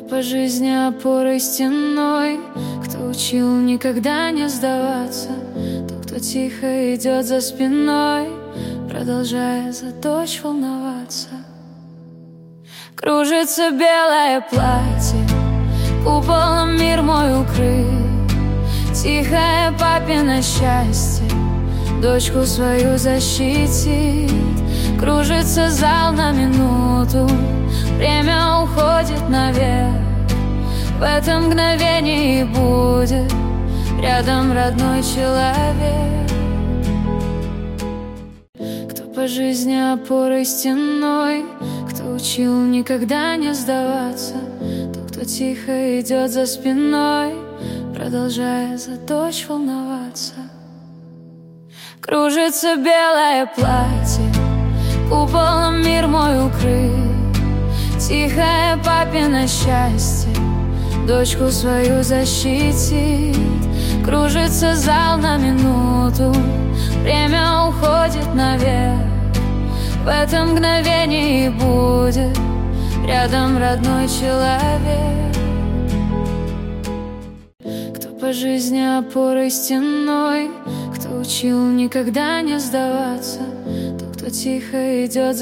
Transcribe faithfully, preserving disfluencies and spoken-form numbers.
по жизни опорой стеной, кто учил никогда не сдаваться, тот, кто тихо идет за спиной, продолжая за дочь волноваться. Кружится белое платье, куполом мир мой укрыт, тихое папино счастье дочку свою защитит. Кружится зал на минуту, время уходит наверх. В этом мгновении будет рядом родной человек, кто по жизни опорой стеной, кто учил никогда не сдаваться, тот, кто тихо идет за спиной, продолжая за дочь волноваться. Кружится белое платье, куполом мир мой укрыт, тихое папино счастье дочку свою защитит. Кружится зал на минуту, время уходит наверх. В этом мгновении будет рядом родной человек, кто по жизни опорой стеной, кто учил никогда не сдаваться, тот, кто тихо идет